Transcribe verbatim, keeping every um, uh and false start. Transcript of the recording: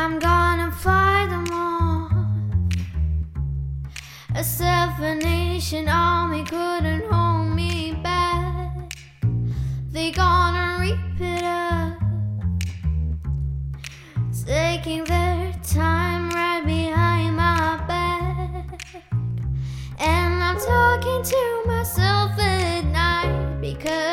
I'm gonna fight them all. A self-nation army couldn't hold me back. They gonna reap it up, taking their time right behind my back. And I'm talking to myself at night, because